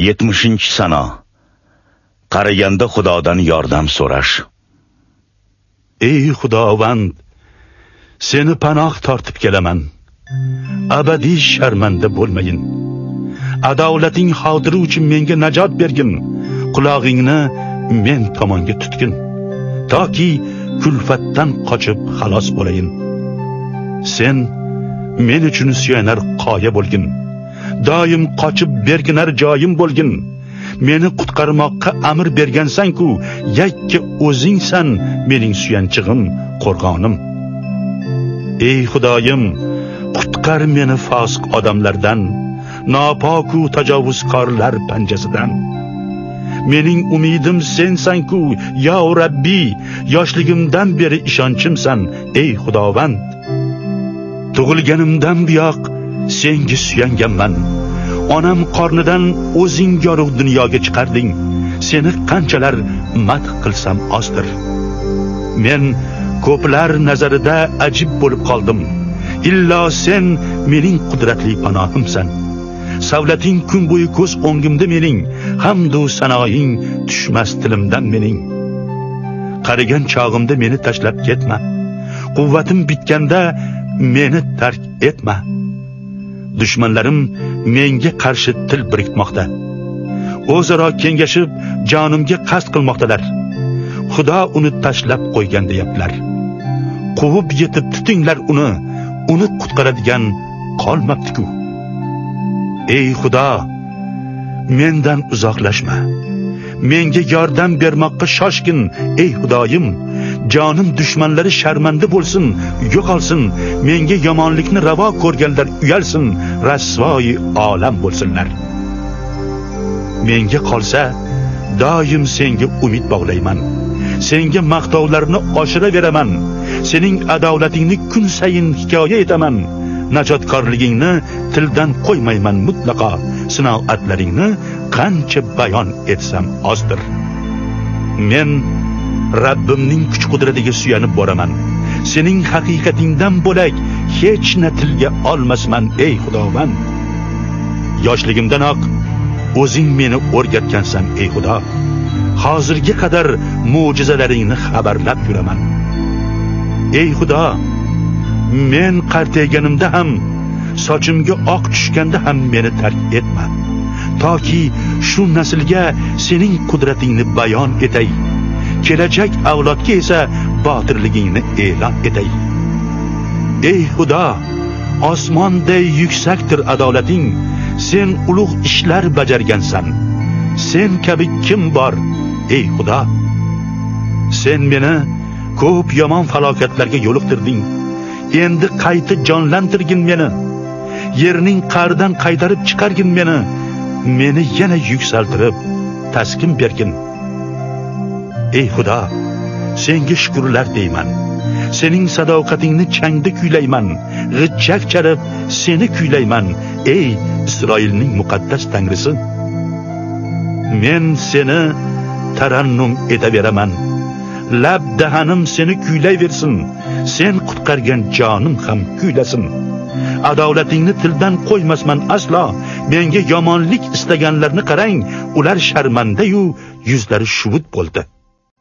70-sano. Qariganda Xudodan yordam so'rash. Ey Xudovand, seni panoh tortib kelaman. Abadiy sharmanda bo'lmayin. Adolating xotiri uchun menga najot bergin. Qulog'ingni men tomonga tutgin, toki kulfatdan qochib xalos bo'layin. Sen men uchun suyanar qoya bo'lgin. Doim qochib berginar joyim bo'lgin. Meni qutqarmoqqa amr bergansan-ku, yakka o'zingsan mening suyanchig'im, qo'rg'onim. Ey Xudoyim, qutqar meni fosiq odamlardan, nopoku tajovuzkorlar panjasidan. Mening umidim sensan-ku, ya Rabbiy, yoshligimdan beri ishonchimsan, ey Xudovand. Tug'ilganimdan buyoq senga suyanganman. Onam qornidan o'zing yorug' dunyoga chiqarding. Seni qanchalar madh qilsam ozdir. Men ko'plar nazarida ajib bo'lib qoldim. Illo sen mening qudratli panohimsan. Savlating kun bo'yi ko'z o'ngimda mening, hamdu sanoing tushmas tilimdan mening. Qarigan chog'imda meni tashlab ketma. Quvvatim bitganda meni tark etma. Dushmanlarim menga qarshi til birikmoqda. O'zaro kengashib jonimga qasd qilmoqdalar. Xudo uni tashlab qo'ygan deyaptilar. Quvib yetib tutinglar uni qutqaradigan qolmabdi-ku. Ey Xudo, mendan uzoqlashma. Menga yordam bermoqqa shoshgin, ey Xudoyim. Jonim dushmanlari sharmanda bo'lsin, yo'qolsin. Menga yomonlikni ravo ko'rganlar uyalsin, rasvoyi olam bo'lsinlar. Menga qolsa, doim senga umid bog'layman. Senga maqtovlarni oshiraveram. Sening adolatingni kun sayin hikoya etaman. Najotkorligingni tildan qo'ymayman mutlaqo. Sinoatlaringni qancha bayon etsam ozdir. Men Rabbimning kuch-qudratiga suyanib boraman. Sening haqiqatingdan bo'lak hech na tilga olmasman, ey Xudovand. Yoshligimdanoq o'zing meni o'rgatgansan, ey Xudo. Hozirga qadar mo'jizalaringni xabarlab yuraman. Ey Xudo, men qartayganimda ham, sochimga oq tushganda ham meni tark etma. Toki shu naslga sening qudratingni bayon etay. Kelajak avlodga esa botirligingni e'lon etay. Ey Xudo, osmonday yuksakdir adolating. Sen ulug' ishlar bajargansan. Sen kabi kim bor, ey Xudo? Sen meni ko'p yomon falokatlarga yo'liqtirding. Endi qayta jonlantirgin meni. Yerning qa'ridan qaytarib chiqargin meni. Meni yana yuksaltirib taskin bergin. Ey Xudo, senga shukrlar deyman. Sening sadoqatingni changda kuylayman. G'ijjak chalib seni kuylayman, ey Isroilning muqaddas Tangrisi. Men seni tarannum etaveraman. Lab dahanim seni kuylayversin. Sen qutqargan jonim ham kuylasin. Adolatingni tildan qo'ymasman aslo. Menga yomonlik istaganlarni qarang, ular sharmanda-yu, yuzlari shuvut bo'ldi.